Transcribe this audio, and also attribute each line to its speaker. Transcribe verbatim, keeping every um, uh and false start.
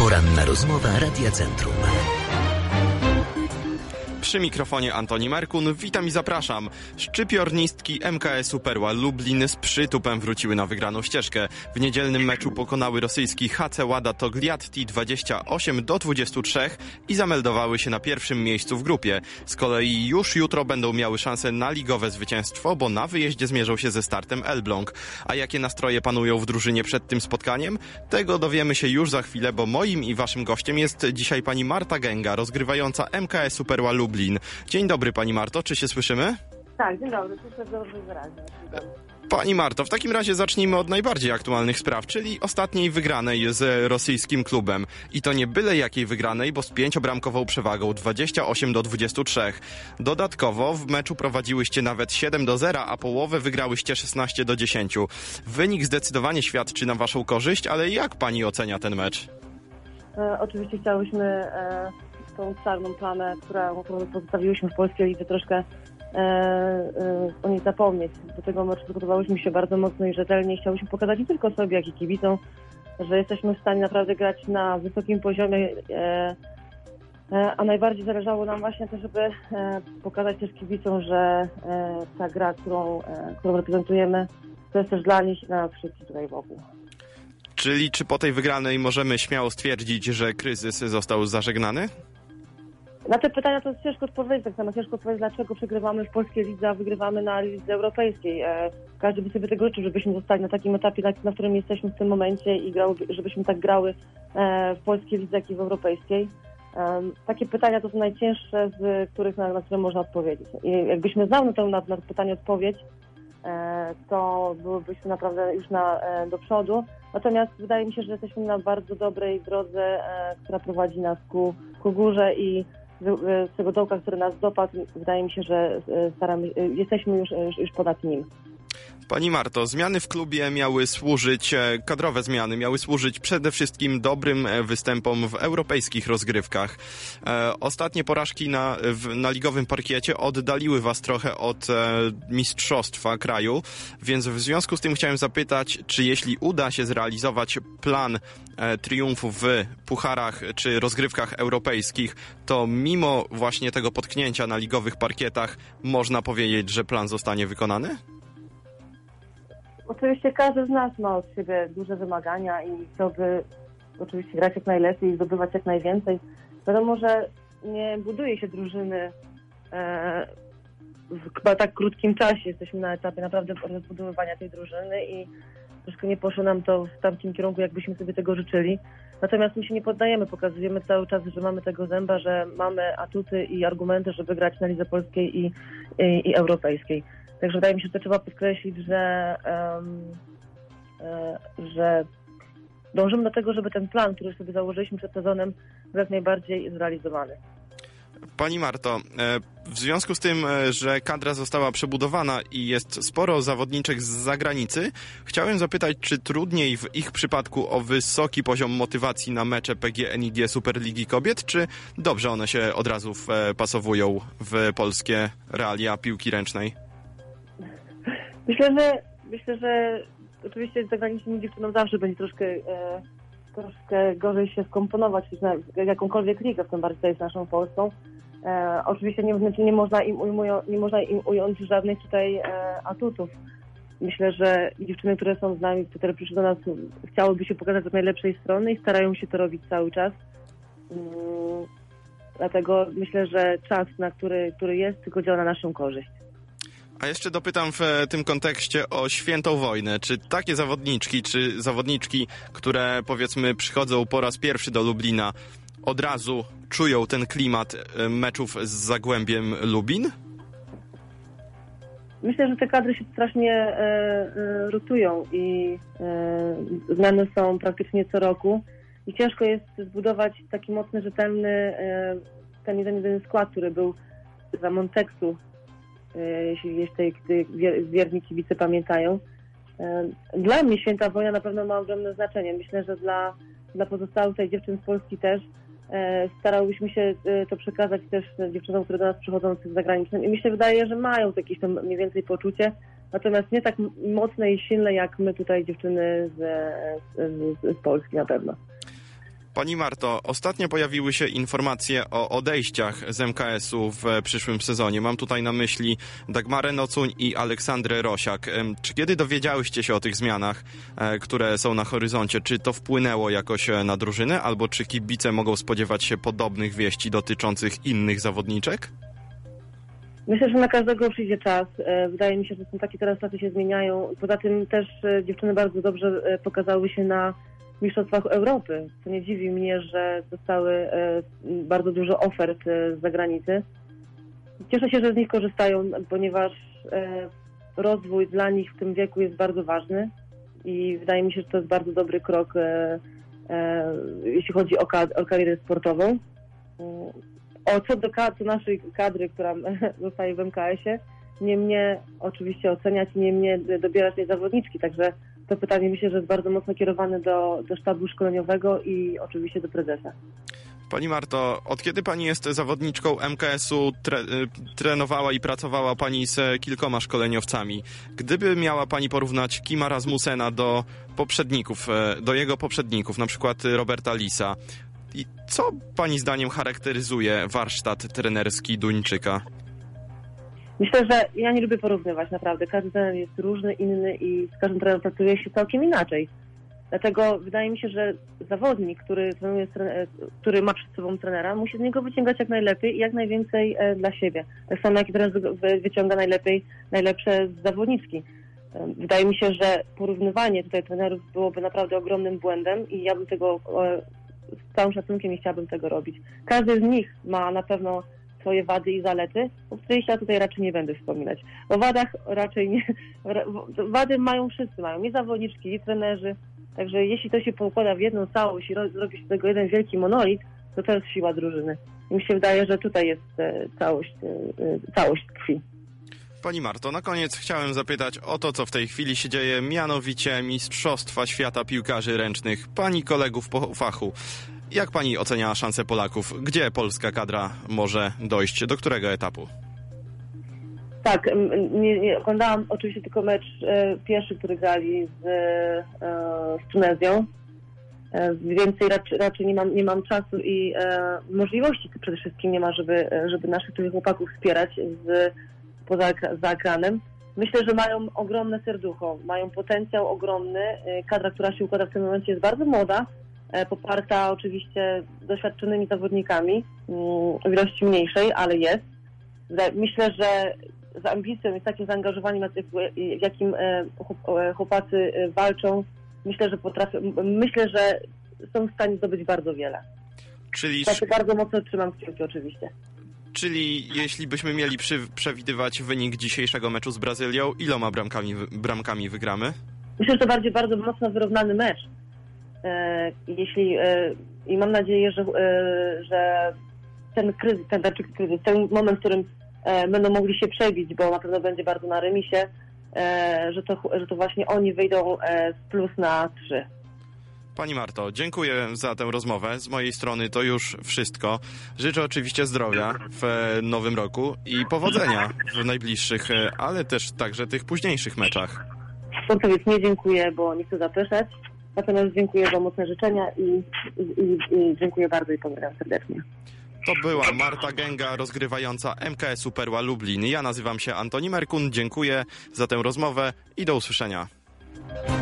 Speaker 1: Poranna rozmowa Radia Centrum.
Speaker 2: Przy mikrofonie Antoni Merkun. Witam i zapraszam. Szczypiornistki M K S-u Perła Lublin z przytupem wróciły na wygraną ścieżkę. W niedzielnym meczu pokonały rosyjski H C Łada Togliatti dwadzieścia osiem do dwudziestu trzech i zameldowały się na pierwszym miejscu w grupie. Z kolei już jutro będą miały szansę na ligowe zwycięstwo, bo na wyjeździe zmierzą się ze startem Elbląg. A jakie nastroje panują w drużynie przed tym spotkaniem? Tego dowiemy się już za chwilę, bo moim i waszym gościem jest dzisiaj pani Marta Gęga, rozgrywająca M K S-u Perła Lublin. Dzień dobry pani Marto, czy się słyszymy?
Speaker 3: Tak, dzień dobry, słyszę dobrze wyraźnie.
Speaker 2: Pani Marto, w takim razie zacznijmy od najbardziej aktualnych spraw, czyli ostatniej wygranej z rosyjskim klubem. I to nie byle jakiej wygranej, bo z pięciobramkową przewagą dwadzieścia osiem do dwudziestu trzech. Dodatkowo w meczu prowadziłyście nawet siedem do zera, a połowę wygrałyście szesnaście do dziesięciu. Wynik zdecydowanie świadczy na waszą korzyść, ale jak pani ocenia ten mecz?
Speaker 3: E, oczywiście chciałyśmy e, tą czarną plamę, którą pozostawiłyśmy w polskiej lidze, troszkę e, e, o niej zapomnieć. Do tego meczu przygotowałyśmy się bardzo mocno i rzetelnie. Chciałyśmy pokazać nie tylko sobie, jak i kibicom, że jesteśmy w stanie naprawdę grać na wysokim poziomie, e, e, a najbardziej zależało nam właśnie to, żeby e, pokazać też kibicom, że e, ta gra, którą, e, którą reprezentujemy, to jest też dla nich i dla nas wszystkich tutaj wokół.
Speaker 2: Czyli czy po tej wygranej możemy śmiało stwierdzić, że kryzys został zażegnany?
Speaker 3: Na te pytania to jest ciężko odpowiedzieć, tak samo ciężko odpowiedzieć, dlaczego przegrywamy w polskiej lidze, a wygrywamy na lidze europejskiej. Każdy by sobie tego życzył, żebyśmy zostali na takim etapie, na którym jesteśmy w tym momencie i grał, żebyśmy tak grały w polskiej lidze, jak i w europejskiej. Takie pytania to są najcięższe, z których na, na które można odpowiedzieć. I jakbyśmy znali na to na, na pytanie odpowiedź, to byłybyśmy naprawdę już na, do przodu. Natomiast wydaje mi się, że jesteśmy na bardzo dobrej drodze, która prowadzi nas ku, ku górze i z tego dołka, który nas dopadł, wydaje mi się, że staramy, jesteśmy już, już, już ponad nim.
Speaker 2: Pani Marto, zmiany w klubie miały służyć, kadrowe zmiany miały służyć przede wszystkim dobrym występom w europejskich rozgrywkach. E, ostatnie porażki na, w, na ligowym parkiecie oddaliły was trochę od e, mistrzostwa kraju, więc w związku z tym chciałem zapytać, czy jeśli uda się zrealizować plan e, triumfu w pucharach czy rozgrywkach europejskich, to mimo właśnie tego potknięcia na ligowych parkietach można powiedzieć, że plan zostanie wykonany?
Speaker 3: Oczywiście każdy z nas ma od siebie duże wymagania i chciałby oczywiście grać jak najlepiej i zdobywać jak najwięcej. Wiadomo, że nie buduje się drużyny e, w chyba tak krótkim czasie. Jesteśmy na etapie naprawdę rozbudowywania tej drużyny i troszkę nie poszło nam to w tamtym kierunku, jakbyśmy sobie tego życzyli. Natomiast my się nie poddajemy, pokazujemy cały czas, że mamy tego zęba, że mamy atuty i argumenty, żeby grać na lidze polskiej i, i, i europejskiej. Także wydaje mi się, że to trzeba podkreślić, że, um, e, że dążymy do tego, żeby ten plan, który sobie założyliśmy przed sezonem, był jak najbardziej zrealizowany.
Speaker 2: Pani Marto, w związku z tym, że kadra została przebudowana i jest sporo zawodniczek z zagranicy, chciałem zapytać, czy trudniej w ich przypadku o wysoki poziom motywacji na mecze P G N I G Superligi Kobiet, czy dobrze one się od razu wpasowują w polskie realia piłki ręcznej?
Speaker 3: Myślę, że myślę, że oczywiście zagranicznym dziewczynom zawsze będzie troszkę, e, troszkę gorzej się skomponować w jakąkolwiek ligę, w tym bardziej jest naszą Polską. E, oczywiście nie, nie, można im ujmują, nie można im ująć żadnych tutaj e, atutów. Myślę, że dziewczyny, które są z nami, które przyszły do nas, chciałyby się pokazać z najlepszej strony i starają się to robić cały czas. Mm, dlatego myślę, że czas, na który, który jest, tylko działa na naszą korzyść.
Speaker 2: A jeszcze dopytam w tym kontekście o świętą wojnę. Czy takie zawodniczki, czy zawodniczki, które powiedzmy przychodzą po raz pierwszy do Lublina, od razu czują ten klimat meczów z Zagłębiem Lubin?
Speaker 3: Myślę, że te kadry się strasznie e, e, rotują i e, zmiany są praktycznie co roku i ciężko jest zbudować taki mocny, rzetelny e, ten jeden, jeden skład, który był za Monteksu, jeśli jeśli wierni kibice pamiętają. Dla mnie święta wojna na pewno ma ogromne znaczenie. Myślę, że dla, dla pozostałych tutaj dziewczyn z Polski też starałyśmy się to przekazać też dziewczynom, które do nas przychodzą z zagranicznym i mi się wydaje, że mają jakieś tam mniej więcej poczucie, natomiast nie tak mocne i silne jak my tutaj dziewczyny z, z, z Polski na pewno.
Speaker 2: Pani Marto, ostatnio pojawiły się informacje o odejściach z M K S-u w przyszłym sezonie. Mam tutaj na myśli Dagmarę Nocuń i Aleksandrę Rosiak. Czy kiedy dowiedziałyście się o tych zmianach, które są na horyzoncie, czy to wpłynęło jakoś na drużynę, albo czy kibice mogą spodziewać się podobnych wieści dotyczących innych zawodniczek?
Speaker 3: Myślę, że na każdego przyjdzie czas. Wydaje mi się, że są takie teraz czasy się zmieniają. Poza tym też dziewczyny bardzo dobrze pokazały się na Mistrzostwach Europy. To nie dziwi mnie, że dostały bardzo dużo ofert z zagranicy. Cieszę się, że z nich korzystają, ponieważ rozwój dla nich w tym wieku jest bardzo ważny i wydaje mi się, że to jest bardzo dobry krok, jeśli chodzi o, kad- o karierę sportową. O co do kad- co naszej kadry, która zostaje w M K S-ie, nie mnie oczywiście oceniać, nie mnie dobierać tej zawodniczki, także to pytanie myślę, że jest bardzo mocno kierowane do, do sztabu szkoleniowego i oczywiście do prezesa.
Speaker 2: Pani Marto, od kiedy Pani jest zawodniczką M K S-u, tre- trenowała i pracowała Pani z kilkoma szkoleniowcami. Gdyby miała Pani porównać Kima Rasmussena do poprzedników, do jego poprzedników, na przykład Roberta Lisa, i co Pani zdaniem charakteryzuje warsztat trenerski Duńczyka?
Speaker 3: Myślę, że ja nie lubię porównywać, naprawdę. Każdy trener jest różny, inny i z każdym trenerem pracuje się całkiem inaczej. Dlatego wydaje mi się, że zawodnik, który, trenuje, który ma przed sobą trenera, musi z niego wyciągać jak najlepiej i jak najwięcej dla siebie. Tak samo jak trener wyciąga najlepiej, najlepsze z zawodniczki. Wydaje mi się, że porównywanie tutaj trenerów byłoby naprawdę ogromnym błędem i ja bym tego z całym szacunkiem nie chciałabym tego robić. Każdy z nich ma na pewno swoje wady i zalety, o których ja tutaj raczej nie będę wspominać. O wadach raczej nie... Wady mają wszyscy, mają i zawodniczki, i trenerzy. Także jeśli to się poukłada w jedną całość i zrobi się z tego jeden wielki monolit, to to jest siła drużyny. I mi się wydaje, że tutaj jest całość, całość tkwi.
Speaker 2: Pani Marto, na koniec chciałem zapytać o to, co w tej chwili się dzieje, mianowicie Mistrzostwa Świata Piłkarzy Ręcznych, Pani kolegów po fachu. Jak Pani ocenia szanse Polaków? Gdzie polska kadra może dojść? Do którego etapu?
Speaker 3: Tak, nie, nie, oglądałam oczywiście tylko mecz e, pierwszy, który grali z, e, z Tunezją. E, więcej raczej, raczej nie mam, nie mam czasu i e, możliwości przede wszystkim nie ma, żeby, żeby naszych tych chłopaków wspierać z, poza za ekranem. Myślę, że mają ogromne serducho, mają potencjał ogromny. E, kadra, która się układa w tym momencie jest bardzo młoda, e, poparta oczywiście doświadczonymi zawodnikami, w ilości mniejszej, ale jest. Myślę, że z ambicją i z takim zaangażowaniem, w jakim chłopacy walczą, myślę, że potrafią, myślę, że są w stanie zdobyć bardzo wiele.
Speaker 2: Czyli...
Speaker 3: Tak, bardzo mocno trzymam kciuki oczywiście.
Speaker 2: Czyli jeśli byśmy mieli przy, przewidywać wynik dzisiejszego meczu z Brazylią, iloma bramkami, bramkami wygramy?
Speaker 3: Myślę, że to bardziej bardzo mocno wyrównany mecz. E, jeśli, e, I mam nadzieję, że, e, że ten kryzys, ten, kryzys, ten moment, w którym e, będą mogli się przebić, bo na pewno będzie bardzo na remisie, e, że, to, że to właśnie oni wyjdą e, z plus na trzy.
Speaker 2: Pani Marto, dziękuję za tę rozmowę. Z mojej strony to już wszystko. Życzę oczywiście zdrowia w nowym roku i powodzenia w najbliższych, ale też także tych późniejszych meczach.
Speaker 3: Sportowiec nie dziękuję, bo nie chcę zapeszać. Natomiast dziękuję za mocne życzenia i, i, i dziękuję bardzo i pozdrawiam serdecznie.
Speaker 2: To była Marta Gęga, rozgrywająca M K S-u Perła Lublin. Ja nazywam się Antoni Merkun, dziękuję za tę rozmowę i do usłyszenia.